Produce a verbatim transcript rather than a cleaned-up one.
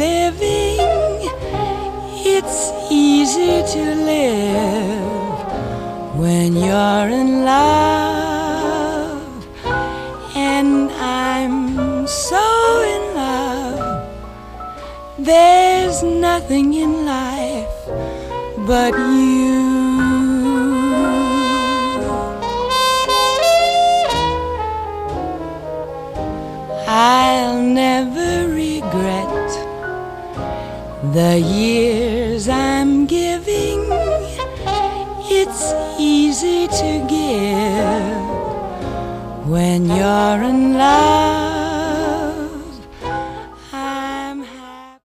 living, it's easy to live when you're in love. And I'm so in love, there's nothing in life but you. I'll never regret the years I'm giving. It's easy to give when you're in love.